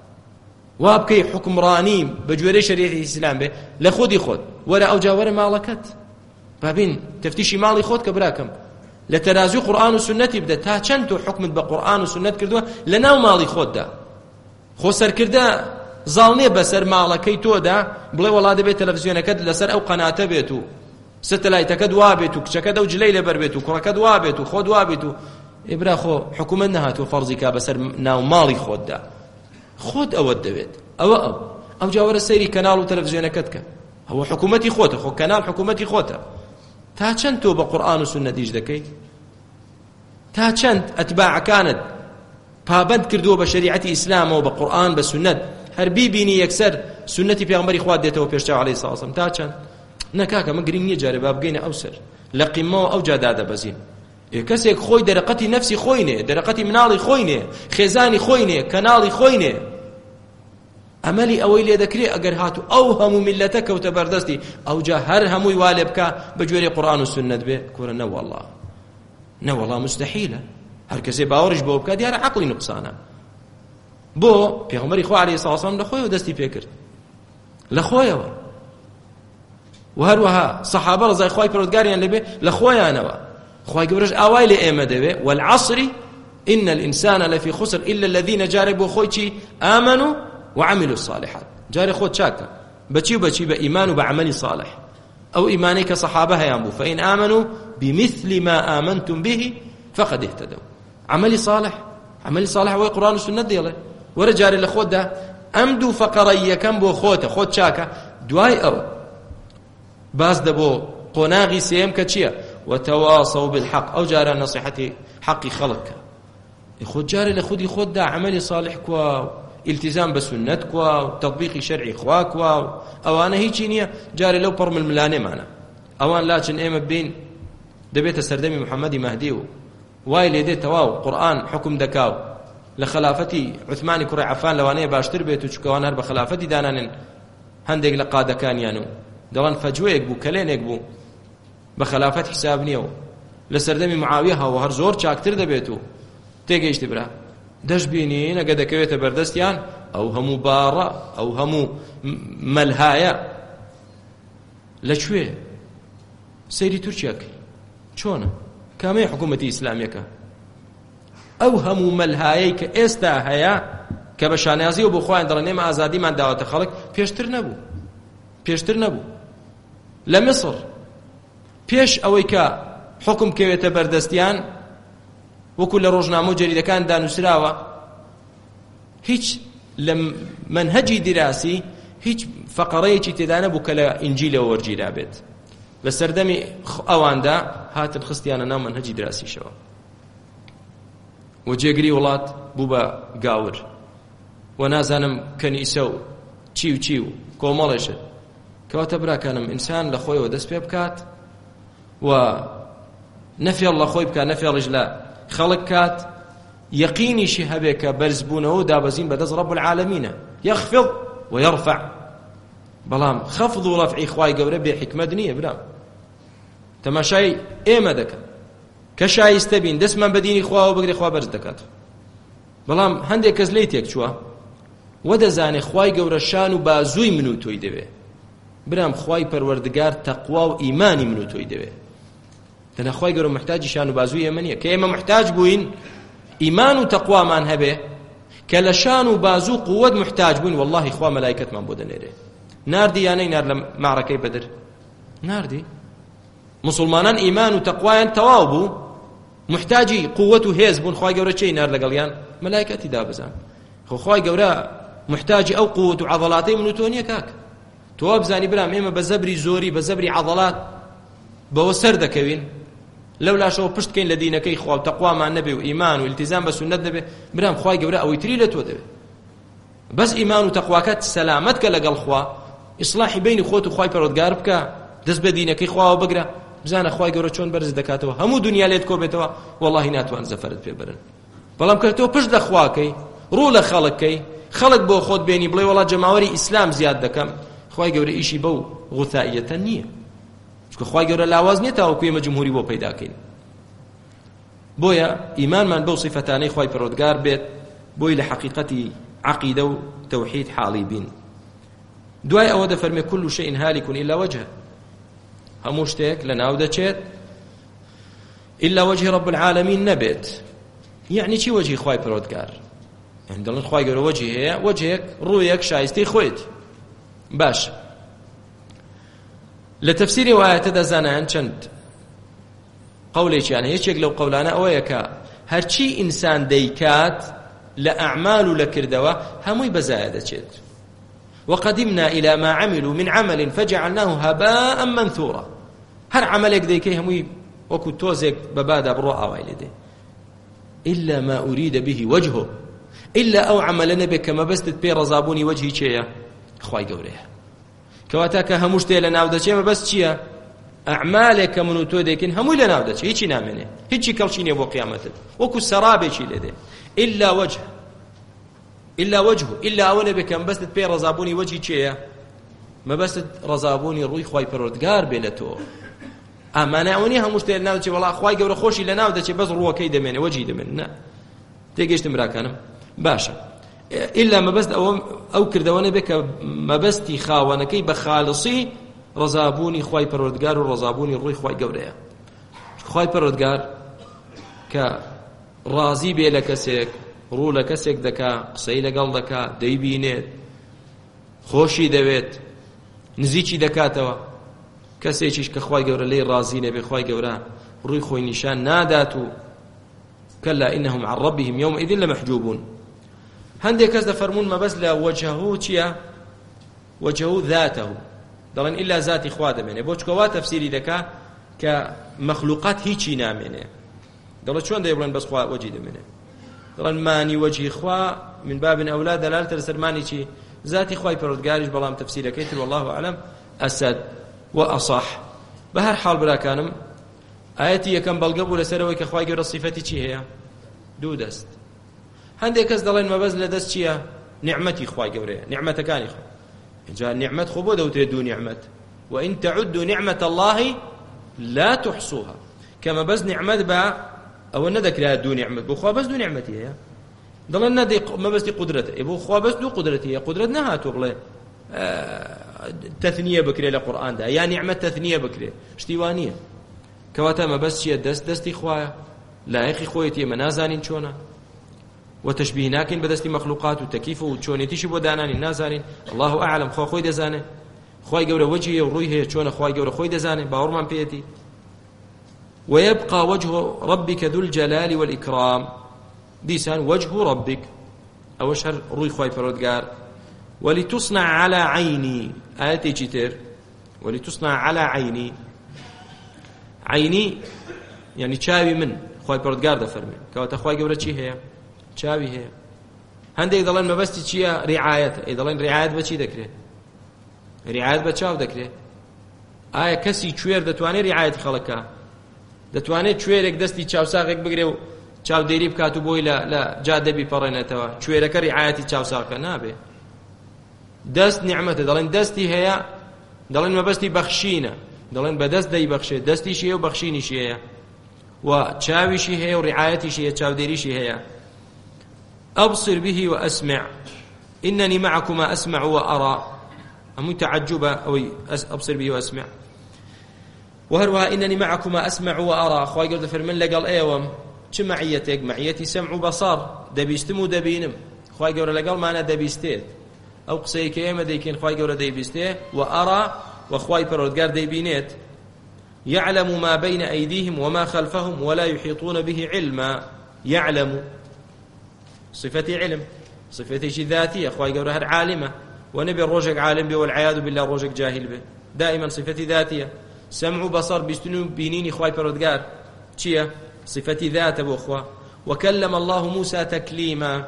وا بکەی حکمڕانی بە گوێرەی شەریعەتی ئیسلام بێ، لە خودی خۆت وەرە ئەوجا وەرە ماڵەکەت بابین تەفتیشی ماڵی خۆت کە براکەم لە تەرازوی قورئان و سنەتی بدە تا چەند تۆ حکمت بە قورئان و سنەت کردووە لە ناو ماڵی خۆتدا. خۆ سەرکردە زاڵنێ بەسەر ماڵەکەی تۆدا بڵێ وەڵا دەبێت تەلەڤیزیۆنەکەت لەسەر ئەو قەناتە بێت و ستەلایتەکە دوا بێت و کچەکە دەو جلەی لەبەر بێت و کوڕەکە دوا بێت و خۆ دوا بێت و ئێبرا خۆ حکوومەت نەهاتووە فەرزی کا بەسەر ناو ماڵی خۆتدا. خۆت ئەوەت دەوێت. ئەوە ئەو ئەو جاوەرە سەیری کەناڵ و تەلەڤیزیۆنەکەت کە ئەوە حکوومەتی خۆتە. خۆ کەناڵ حکوومەتی خۆتە. تا چەند تۆ بە قورئان و سنەت دیش دەکەی؟ تا چەند ئەتباعەکانت پابەند کردووە بە شەریعەتی ئیسلامەوە بە قورئان بە سنەت هەر بیبینی یەکسەر سنەتی پێغەمبەری خوا دێتەوە پێشچاو عەلەیهی سەڵاتو وسەلام؟ تا چەند؟ نەکاکە من گرنگ نییە جارێ با بگەینە ئەو سەر لە قیمەوە ئەو جا دادەبەزین. کەسێک خۆی دەرەقەتی نەفسی خۆی نێ، دەرەقەتی مناڵی خۆی نێ، خێزانی خۆی نێ، کەناڵی خۆی نێ. ئەمەلی ئەوەی لێ دەکرێت ئەگەر هاتو ئەو هەموو میلەتە کەوتە بەردەستی ئەو جا هەر هەمووی وا لێ بکە بە گوێرەی قورئان و سنەت بێ. کوڕە نەوەڵڵا نەوەڵڵا مستەحیلە. هەر کەسێ باوەڕیش بۆ بکات دیارە عەقڵی نوقسانە. بۆ پێغەمبەری خوا عەلەیهی سەڵاتو وسەلام لە خۆیەوە دەستی پێ کرد، لە خۆیەوە. و هەروەها سەحابە ڕەزای خوای پەروەردگاریان لێبێ لە خۆیانەوە. خوای گەورەش ئاوای لێ ئێمە دەوێ والعصر إن الإنسان لفي خسر إلا الذين جاربوا خويتي آمنوا وعملوا الصالحات. جاري خود شاكا بچي بچي بإيمان وبعمل صالح أو إيمانك صحابها ينبو فإن آمنوا بمثل ما آمنتم به فقد اهتدوا. عمل صالح عمل صالح هو القرآن والسنة دياله ورجاري لخود ده أمدو فقرية كم بو خوته خود شاكا دواي أو باز دبو قناغي سيم كتشيا وتواصوا بالحق أو جاري نصيحتي حقي خلق خود جاري لخودي خود ده عمل صالح كوا التزام بسنت كوا تطبيق شرعي خوا كوا أو أنا هيجي نية جاري لو برم الملانة معنا أوان لكن إيم بين دبيت السردمي محمدي مهديو وايل يدي تواو قرآن حكم دكاو لخلافتي عثماني كري عفان لو أنا باشتر بيتو شكوان هرب خلافتي دانان هندق لقادة كان يانو دلان فجويك بو كلينك بو بخلافت حساب نيو لسردمي معاوية وهر زور شاكتر دبيتو تيجيش تبرا دش بينين قد كويت بردستيان أو همو بارا أو همو ملهايا لشوي سيري تركياك شونه كامي حكومتي إسلامية أو همو ملهايك إستا هيا كبشانيازي وبخوان درني ما أزادي من دعوة خلق بيشتر نبو بيشتر نبو لمصر بيش أويكا حكم كويت بردستيان وكل روجنامو جريدة كان دانو سراوة هيج لم منهجي دراسي هيج فقرية تدانا بكلا إنجيل وورجيلا بيت لسردمي أواندا هات الخستيانا نام منهجي دراسي شوا وجيقري ولات بوبا قاور و نازانم کەنیسە و چی و چی و کۆمەڵێشت کەواتە براکانم ئینسان لە خۆیەوە دەست پێ بکات و نەفێڵ لە خۆی بکات نەفێڵش لە خەڵک کات یەقینیشی هەبێ کە بەرزبوونەوە و دابەزین بەدەست ڕەب العالەمینە یەخفض ويرفع بەڵام خەفض و ڕەفعی خوای گەورە بێ حکمت نییە برام تەماشای ئێمە دەکەن کە شایستە بین دەستمان بە دینی خواوە بگرێ خوا بەرز دەکات بەڵام هەندێک کەس لێی تێک چووە وە دەزانێ خوای گەورە شان و بازووی من و تۆی دەوێ برام خوای پەروەردگار تەقوا و ئیمانی من و تۆی دەوێ تەنها خوای گەورە محتاجی شان و بازووی ئێمە نییە کە ئێمە محتاج بووین ئیمان و تەقوامان هەبێ کە لە شان و بازوو قووەت محتاج بووین واللهی خوا مەلایکەتمان بۆ دەنێرێ ناردی یانەی نار لە معرەکەی بەدر ناردی مسلمانان ئیمان و تەقوایان تەواو بوو محتاجی قووەت و هێز بوون خوای گەورە چی نار لەگەڵیان مەلایکەتی دابزان خۆ خوای گەورە محتاجی ئەو قووەت و عەضەڵاتەی من و تۆ نییە کاک تۆ بزانی برام ئێمە بە زەبری زۆری بە زەبری عەضەڵات بەوە سەر دەکەوین لەولاشەوە پشت کەین لە دینەکەی خوا و تەقوامان نەبێ و ئیمان و التیزام بە سونەت نەبێ برام خوای گەورە ئەوەی تری لە تۆ دەوێت بەس ئیمان و تەقواکەت سەلامەت کە لەگەڵ خوا ئیسلاحی بینی خۆت و خوای پەروەردگار بکە دەست بە دینەکەی خواوە بگرە بزانە خوای گەورە چۆن بەرز دەکاتەوە هەموو دنیا لێت کۆ بێتەوە وەڵڵاهی ناتوان زەفەرت پێ برن بەڵام کە تۆ پشت لە خواکەی ڕوو لە خەڵکەی خەڵک بۆ خۆت بێنی بڵێ وەڵا جەماوەری ئیسلام زیاد دەکەم خوای گەورە ئیشی بەو غوثائیەتە نییە چونکە خوای گەورە لاواز نییە تاوەکو ئێمە جمهوری بۆ پەیداکەین بۆیە ئیمانمان بەو صیفەتانەی خوای پەروەردگار بێت بۆی لە حەقیقەتی عەقیدە و تەوحید حاڵی بین دوای ئەوە دەفەرمێ كل شيء هالك إلا وجهه هەموو شتێک لە ناو دەچێت إلا وجه رب العالمين نەبێت یعنی چی وەجهی خوای پەروەردگار يعني دڵن خوای گەورە وەجهی هەیە وەجهێک ڕوویەک شایستەی خۆیت باش لە تەفسیری ئاەتەدا زانایان چەند قەولێکیان هیچێک لەو قەولانە ئەوەیە کە هەرچی ئینسان دەیکات لە ئەعمال و لە کردەوە هەمووی بەزایە دەچێت وقدمنا إلى ما عملوا من عمل فجعلناه هباء منثورا هر عملك ديكي هموي وكو توزيك ببادا برو آواي لدي إلا ما أريد به وجهه إلا أو عمل نبك ما بستت بي رزابوني وجهي چيا خواي قوريها كواتاك هموش تي لناو چيا ما بس چيا أعمالك منو تو ديكين هموي لناو دا چيا هيچي نامنه هيچي كالشيني بو قيامتت وكو سرابي چي لدي إلا وجه إلا وجهه إلا أولا بكم بس تبي رزابوني وجهي شيء ما بس رزابوني روي خواي پروردگار بينتو أما أنا أوني هم مشتري ناو شيء والله خواي جور خوشي لناو ده شيء بس روى كيد منه وجهي ده منه تيجيش تمراكنم باشا إلا ما بس أو أو كردواني بك ما بس تخاوانا كي بخالصي رزابوني خواي پروردگار ورزابوني روي خواي جوريا خواي پروردگار ك راضي بيلكسك ڕوو لە کەسێک دەکا قسەی لەگەڵ دەکا دەیبینێت خۆشی دەوێت نزیکی دەکاتەوە کەسێکیش کە خوای گەورە لێی ڕازی نەبێ خوای گەورە ڕووی خۆی نیشان نادات و کەلا ئینەهم عن ربهم یومئذ لمحجوبون هەندێک کەس دەفەرمون مەبەست لە وەجهەهو چییە وەجهەهو ذاتەهو دەڵێن ئیلا ذاتی خوا دەمێنێ بۆ چکەوا تەفسیری دەکا کە مەخلوقات هیچی نامێنێ دەڵێ چۆن دەیبڵێن بەس خوا وەجهی دەمێنێ ماني وجهي خوا من باب أولاد دلالة السرماني شيء ذاتي خواي پروردگارش بلام تفسير كيتر والله أعلم أسد وأصح بهر حال بلا كانم آياتي يكن بالقبول سروي كخواي جور صفتي شيء هي دو دست هندي كز دلين ما بزل دست شيء نعمتي خواي جوري نعمة كاني خو جاء نعمة خبودة وتردو نعمة وإن تعدوا نعمة الله لا تحصوها كما بز نعمة با أو ندك لا دو نعمة بخوا بس دو نعمتي هي ضلنا دي ما بس دي قدرته يبو خوا بس دو قدرتي هي قدرتنا هاتو بلا آه تثنية بكري للقرآن ده يعني نعمة تثنية بكري اشتوانية كواتا ما بس شيء دست دستي خوايا لا يا أخي خويتي منازانين شونا وتشبيه ناكن بدستي مخلوقات وتكيف وشوني تشبه دانانين نازانين الله أعلم خوا خوي دزانه خواي جورا وجهي ورويه شونا خواي جورا خوي دزانه باورمان بيتي ويبقى وجه ربك ذو الجلال والإكرام ديسان وجه ربك أو شهر روي خواي پروردگار ولتصنع على عيني آياتي جتر ولتصنع على عيني عيني يعني چاوي من خواي پروردگار ده فرمي كواتا خواي گورا چی هي چاوي هي هەندێک دەڵێن مەبەستی چییە؟ ڕیعایەتە. ئەی دەڵێن ڕیعایەت بە چی دەکرێت؟ ڕیعایەت بە چاو دەکرێت. ئایا کەسی کوێر دەتوانێت ڕیعایەتی خەڵکە؟ دەتوانێت کوێرێک دەستی چاوساغێک بگرێ و چاودێری بکات و بۆی لە جادە بیپەڕێنێتەوە؟ کوێرەکە ڕیعایەتی چاوساغەکە نابێ. دەست نیعمەتە، دەڵێن دەستی هەیە، دەڵێن مەبەستی بەخشینە، دەڵێن بەدەست دەیبەخشێت، دەستیشی هەیە و بەخشینیشی هەیە و چاویشی هەیە و ڕیعایەتیشی هەیە، چاودێریشی هەیە. أبصر به وأسمع إنني معكما أسمع وأرى. هم تعجبا أو أبصر به وأسمع. وهروها إنني معكما أسمع وأرى. خواهي قلت فرمن لقل أيوم چه معيتك؟ معيتي سمع وبصر، دبيستم ودبينم. خواهي قلت لقل معنا دبيستيت أو قصيك أيما ديكين. خواهي قلت دبيستيه وأرى وخواهي پروردگار دبينيت. يعلم ما بين أيديهم وما خلفهم ولا يحيطون به علما. يعلم صفتي علم، صفتي شي ذاتية. خواهي قولها هر عالمة، ونبي الرجل عالم به والعياذ بالله الرجل جاهل به. دائما صفتي ذاتية. سمع بصر بيستنو بينيني خواهي پروردگار چية؟ صفتي ذات ابو اخوة. وكلم الله موسى تكليما.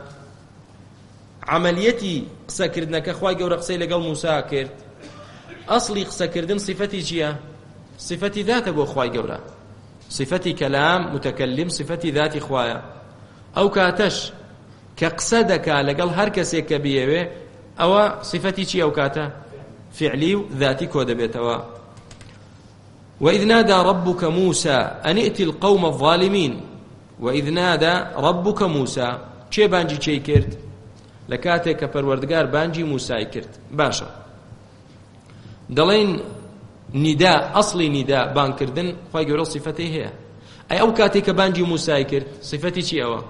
عمليتي قسە کردنەکە خواهي قول قسەی لەگەڵ موسى کرد. أصلي قسە کردن صفتي چية؟ صفتي ذات ابو خواهي قول. صفتي كلام متكلم، صفتي ذاتي خوايا. أو كاتش کە قسە دەکا لەگەڵ هەر کەسێک کە بیەوێ، ئەوە صفەتی چی ئەو کاتە؟ فعلی و ذاتی کۆ دەبێتەوە. وإذ نادى ربك موسى أن ائت القوم الظالمين. وإذ نادى ربك موسى چێ بانجی چێی کرد؟ لە کاتێک کە پەروەردگار بانجی موسای کرد. باشە، دەڵێن نیدا، ئەسڵی نیدا بانکردن خوای گەورە صفەتی هەیە. ئەی ئەو کاتێک کە بانجی موسای کرد صفەتی چی ئەوە؟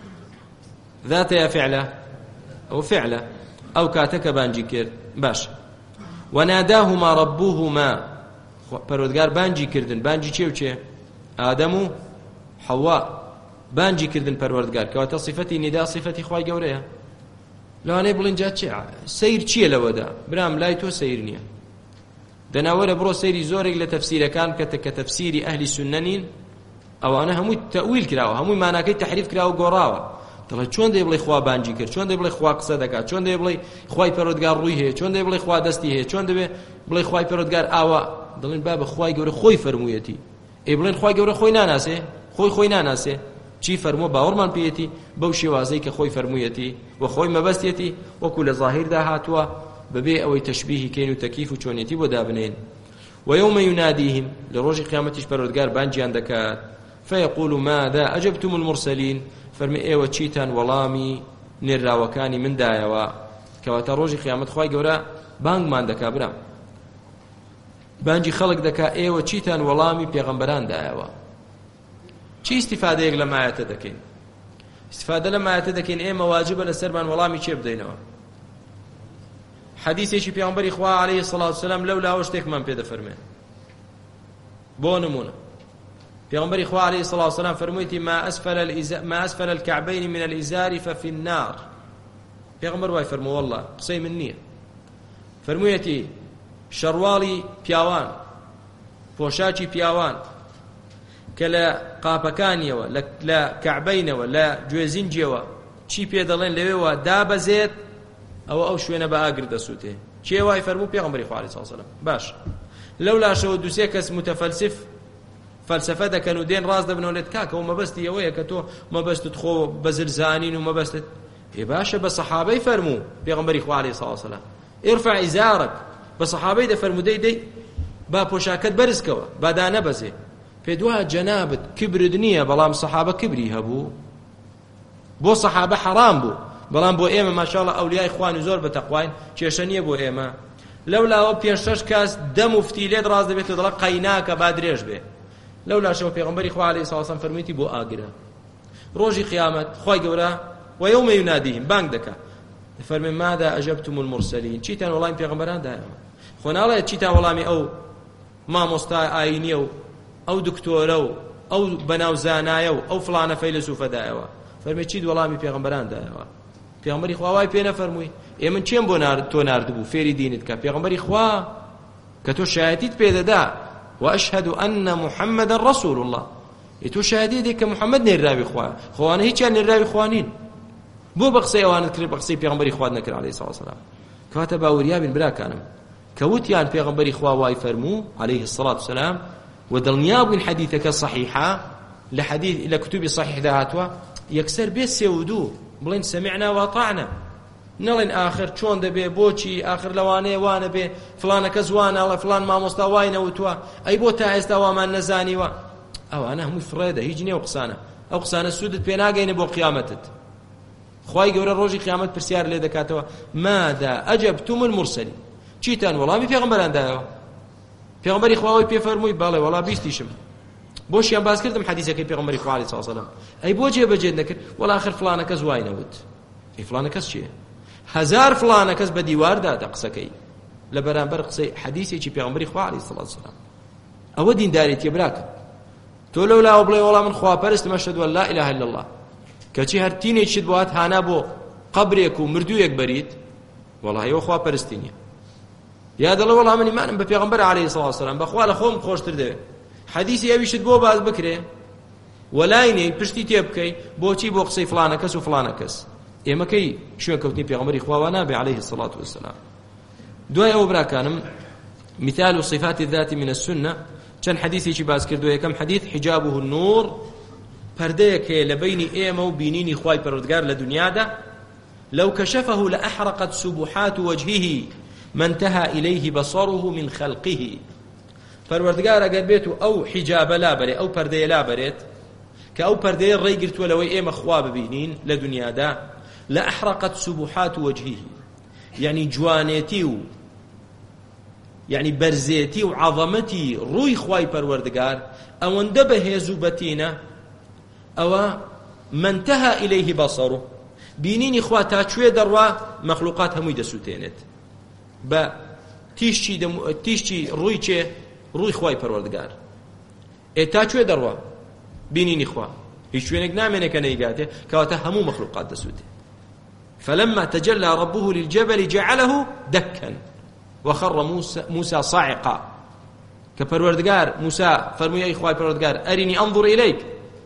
ذات يا فعله أو فعله أو كاتك بانجي كرد. باش. وناداهما ربهما. پروردگار بانجي كردن. بانجي چه و چه؟ آدم و حواء بانجي كردن پروردگار. كواتا صفتي نداء صفتي خواهي قوريها. لو أنا بلين جات چه؟ سير چيه لودا؟ برام لاي تو سير نيا. دناوله برو سيري زورك لتفسير كان كتفسير أهل السننين أو أنا همو تأويل كراو، همو معناكي تحريف كراو قراوة. دڵێ چۆن دەی بڵێ خوا بانجی کرد، چۆن دەی بڵێ خوا قسە دەکات، چۆن دەی بڵێ خوای پەروەردگار ڕووی هەیە، چۆن دەی بڵێ خوا دەستی هەیە، چۆن دەبێ بڵێ خوای پەروەردگار ئاوا. دڵێن بابە خوای گەورە خۆی فەرموویەتی. ئێ بڵێن خوای گەورە خۆی ناناسێ، خۆی خۆی ناناسێ. چی فەرمووە باوەڕمان پێیەتی بەو شێوازەی کە خۆی فەرموویەتی و خۆی مەبەستێتی، وەکو لە ظاهیردا هاتووە بەبێ ئەوەی تەشبیهی کەین و تەکیف و چۆنێتی بۆ دابنێن. ويوم يناديهم لروج قيامتش پروردگار بانجیان دەکات. فيقول ماذا أجبتم المرسلين. فرمي ايوه چیتان وەڵامی نێراوەکانی من دایەوە. کەواتە ڕۆژی قیامەت خوای گەورە بانگمان دەکا. برام بانجی خەڵک دەکا ئێوە چیتان وەڵامی پێغەمبەران دایەوە. چی استیفادەیەک لەم ئاەتە دەکەین؟ استیفادە لەم ئاەتە دەکەین ئێمە واجبە لەسەرمان وەڵامی چێ بدەینەوە. حەدیثێکی پێغەمبەری خوا عەلەیهی سەڵات وسەلام لەولاوە شتێکمان پێ دەفەرمێن. بۆ نمونە پیغمبر خوا علیه الصلاة والسلام فرمویتی ما اسفل الازار ما اسفل الكعبين من الازار ففي النار. پیغمبر وای فرمو والله قصي من نیه. فرمویتی شروالی پیاوان، پۆشاکی پیاوان کە لە قاپەکانیەوە لە کەعبەینەوە لە گوێزینجیەوە چی پێ دەڵێن لەوێەوە دابەزێت، ئەوە ئەو شوێنە بە ئاگر دەسووتێ. چێ وای فەرموو پێغەمبەری خوا عەلەیهی سەڵات وسەلام. باش لەولاشەوە دووسێ کەس متەفەلسف فەلسەفە دەکەن و دێن ڕاست دەبنەوەلێت کاکە و مەبەستی ئەوەیە کە تۆ مەبەستت خۆ بەزر زانین و مەبەستت ێ باشە بە سەحابەی فەرموو پێغەمبەری خوا عەلەیهی سەڵات وسەلام ئیرفع ئیزارک. بە سەحابەی دەفەرموو دەی دەی با پۆشاکت بەرزکەوە با دانەبەزێ. پێ دوایە جەنابەت کبرت نییە، بەڵام سەحابە کبری هەبوو. بۆ سەحابە حەرام بوو، بەڵام بۆ ئێمە ماشاءڵڵا ئەولیای خوان و زۆر بەتەقواین کێشە نییە بۆ ئێمە. لەولاوە پێنج شەش کەس دە مفتی لێت ڕاست دەبێت و دەڵێ قەیناکە با درێژ بێ. لەولاشەوە پێغەمبەری خوا عەلەیهی سەڵات وسەلام فەرموویەتی بۆ ئاگرە. ڕۆژی قیامەت خوای گەورە وەیەومە یونادیهم بانگ دەکا فەرمێ ماذا ئەجەبتم المرسلین. چیتان وەڵامی پێغەمبەران دایەوە؟ خۆ ناڵێت چیتان وەڵامی ئەو مامۆستای ئاینیە و ئەو دکتۆرە و ئەو بەناوزانایە و ئەو فڵانە فەیلسوفە دایەوە. فەرمێ چیت وەڵامی پێغەمبەران دایەوە؟ پێغەمبەری خوا وای پێ نەفەرمووی ئێمە چێم بۆ تۆ ناردبوو فێری دینت کە پێغەمبەری خوا کە تۆ شایەتیت پێدەدا وأشهد أن محمد رسول الله. تو شهادی دی که محمد نێراوی خواه، خوانە هیچیان نێراوی خوانین. بۆ بە قسەی ئەوانت کرد بە قسەی پێغەمبەری خوا نەکرد عەلەیهی سڵاو وسەلام کەواتە باوەریابن براکانم کە وتیان پێغەمبەری خوا وای فەرموو عەلەیهی السڵات وسەلام و دڵنیابووین حەدیثەکە صەحیحە لە حەدیث لە کتوبی صەحیحدا هاتووە یەکسەر بێ سێ و دوو بڵێن سەمیعنا وەئەطەعنا نەڵێن ئاخر چۆن دەبێ بۆچی ئاخر لەوانەیە وانە بێ فلانە کەس وانە ئەڵێ فلان مامۆستا وای نەوتووە ئەی بۆ تا ئێستا وامان نەزانیوە ئەوانە هەمووی فڕێدە هیچ نییە ئەو قسانە ئەو قسانە سوودت پێ ناگەینە بۆ قیامەتت خوای گەورە ڕۆژی قیامەت پرسیار لێ دەکاتەوە ماذا ئەجەبتم المرسلین چیتان وەڵامی پێغەمبەران دایەوە پێغەمبەری خوا پێ فەرمووی بەڵێ وەڵا بیستیشم بۆشیان باس کردم حەدیثەکەی پێغەمبەری خوا عەلەیهی سەلام ئەی بۆ جێبەجێ نەکرد وەڵا ئاخر فلانە کەس وای نەوت ئەی فلانە کەس چییە هەزار فلانە کەس بە دیواردا دە قسەکەی لە بەرامبەر قسەی حەدیثێکی پێغەمبەری خوا عەلەیهی سەلام ئەوە دینداریەتیە براکە تۆ لەولاوە بڵێ وەڵا من خواپەرستم ئەشهەدو ئەن لا ئیلاهە ئیلا الله کەچی هەر تینێکیت بۆ هات هانا بۆ قەبرێک و مردوویەک بەریت وەڵا ئێوە خواپەرستی نییە یا دەڵێ وەڵا من ئیمانم بە پێغەمبەر عەلەیهی سەڵاو وسەلام بەخوا لە خۆم خۆشتر دەوێت حەدیثی ئەویشت بۆ باز بکرێ وەلای پشتی تێ بکەی بۆچی بۆ قسەی فلانە کەس و فلانە کەس ئێمەکەی شوێنکەوتنی پێغەمبەری خواوە نابێ عەلەیهی السەڵات وەسەلام دوای ئەوە براکانم مثال صفات الذات من السنة چەند حەدیثێکی باز کردو یەکەم حەدیث حجابه النور پەردەیەک هەیە لە بەینی ئێمە و بینینی خوای پەروەردگار لە دنیادا لو كشفه لأحرقت سبحات وجهه ما انتهى إليه بصره من خلقه پەروەردگار ئەگەر بێت و ئەو حیجابە لابەرێ ئەو پەردەیە لابەرێت کە ئەو پەردەیە ڕێی گرتووە لەوەی ئێمە خوا ببینین لە دنیادا لأحرقت سبحات وجهه يعني جوانێتی و يعني بەرزێتی و عەظەمەتی ڕووی خوای پەروەردگار ئەوەندە بەهێز و بەتینە ئەوە منتهى إليه بصره بینینی خوا تا کوێ دەڕوا مەخلوقات هەمووی دەسووتێنێت بە تیشتی تیشتی ڕووی چێ ڕووی خوای پەروەردگار ئێ تا کوێ دەڕوا بینینی خوا هیچ شوێنێک نامێنێ کە نەیگاتێ کەواتە هەموو مەخلوقات دەسووتێ فلما تجلى ربه للجبل جعله دكا وخر موسى, موسى صاعقا كپروردگار موسى فرمي اي خوای پروردگار اريني انظر اليك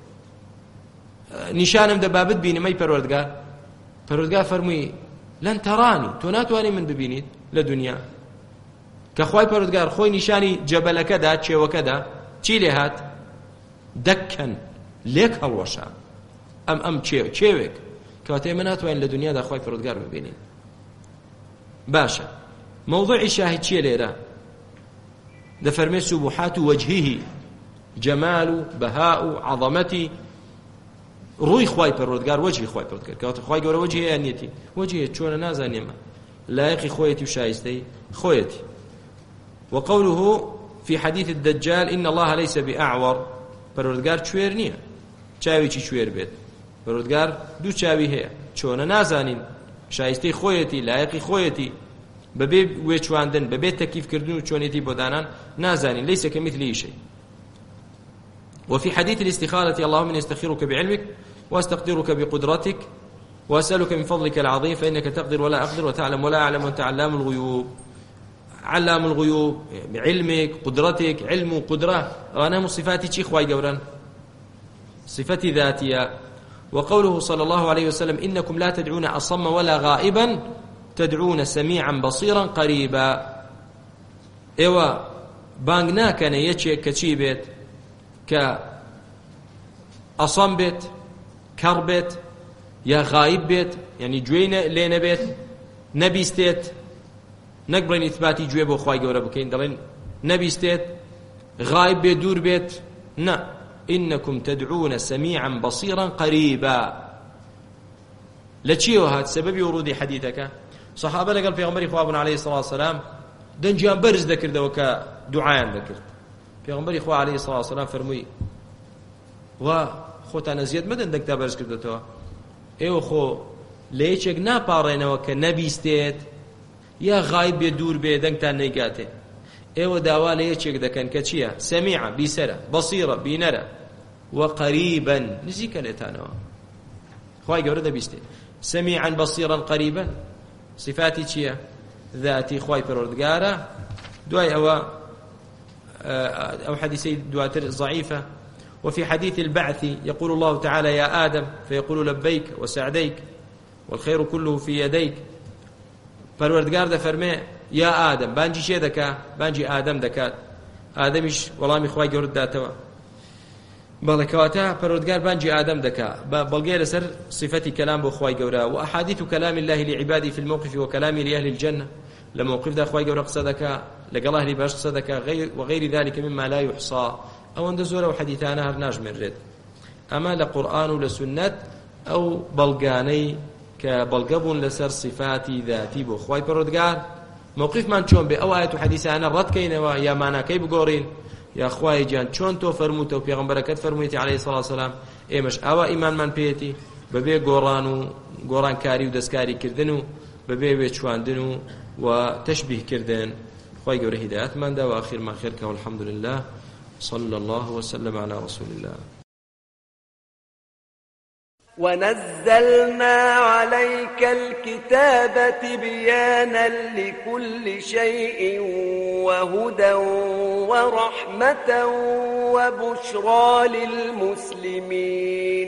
نشانم د بابت بینی مای پروردگار پروردگار فرمي لن تراني تو ناتواني من ببینید لدنیا که خوای پروردگار خوی نشانی جبلک دا چوک دا چی لهات دکن لیک هلوشا ام ام چیو چیوک كاتي منات وين لدنيا دا خوي پروردگار ببینین باشا موضوع شاهد چیه ليرا ده فرمي سبحات وجهه جمال بهاء عظمتي روي خوي پروردگار وجهي خوي پروردگار كاتي خوي گور وجهي انيتي وجهي چون نازانيم لايق خويتي وشايستي خويتي وقوله في حديث الدجال ان الله ليس باعور پروردگار چوير نيه چاوي چي چوير بيت پروردگار دوو چاوی هەیە چۆنە نازانین شایستەی خۆیەتی لایەقی خۆیەتی بەبێ وێچواندن بەبێ تەکیفکردن و چۆنێتی بۆ دانان نازانین ليس كمثله شيء وفي حديث الاستخارة اللهم إني أستخيرك بعلمك وأستقدرك بقدرتك وأسألك من فضلك العظيم فإنك تقدر ولا أقدر وتعلم ولا أعلم وأنت علام الغيوب علام الغيوب بعلمك قدرتك علم وقدرة وأنا من صفاتي شيخ واي قوران صفتي ذاتية وقوله صلى الله عليه وسلم إنكم لا تدعون أصم ولا غائبا تدعون سميعا بصيرا قريبا إيوا بانغنا كان يتشي كتشي بيت كأصم بيت كر بيت يا غائب بيت يعني جوين لين بيت نبي ستيت نقبلين إثباتي جويبه خواهي قورا بكين دلين نبي ستيت غائب بيت دور بيت نا إنكم تدعون سميعا بصيرا قريبا لچیو هات سبب ورود حديثك صحابه لقال في غمر اخوابنا عليه الصلاه والسلام دنجان برز ذكر دوكا دعاء ذكر في غمر اخوا عليه الصلاه والسلام فرمي و خوتانا زياد مدن دك برز كردتو ايو خو ليچك نا پارينو ك نبي ستيت يا غايب يدور بيدنتان نيگاته ايو داوا ليچك دكن كچيا سميعا بيسرا بصيرا بينرا وقريبا نزيك لتانوا خواي قورده بيسته سميعا بصيرا قريبا صفاتي چيا ذاتي خواي پروردگارا دواي او او حديثي دواتر ضعيفه وفي حديث البعث يقول الله تعالى يا آدم فيقول لبيك وسعديك والخير كله في يديك پەروەردگار دەفەرمێ یا ئادەم بانجی چێ دەکا بانجی ئادەم دەکات ئادەمیش وەڵامی خوای گەورەت داتەوە بەڵێ کەواتە پەروەردگار بانجی ئادەم دەکا بەڵگەی لەسەر صفەتی کەلام بۆ خوای گەورە و ئەحادیث كلام الله لعباده في الموقف وكلام لأهل الجنة لموقف دا خوای گەورە قسە دەکا لەگەڵ ئەهلی باش قسە دەکا وغير ذلك مما لا يحصى ئەوەندە زۆرە و حەدیثانە هەر ناژمێنرێت ئەمە لە قورئان و لە سنەت ئەو بەڵگانەی کە بەڵگە بوون لەسەر صفاتی ذاتی بۆ خوای پەروەردگار موقفمان چۆن بێ ئەو ئاەت و حەدیثانە ڕەتکەینەوە یا ماناکەی بگۆڕین یا خوای گیان چۆن تۆ فەرمووتە و پێغەمبەرەکەت فەرموویەتی عەلەیهی سەڵاتو وسەلام ئێمەش ئەوە ئیمانمان پێیەتی بەبێ گۆڕان و گۆڕانکاری و دەستکاریکردن و بەبێ وێچواندن و و تەشبیهکردن خوای گەورە هیدایەتمان دا و ئاخیرمان خێرکە والحەمد لله صلى الله وسلم على رسول الله. ونزلنا عليك الكتاب تبيانا لكل شيء وهدى ورحمة وبشرى للمسلمين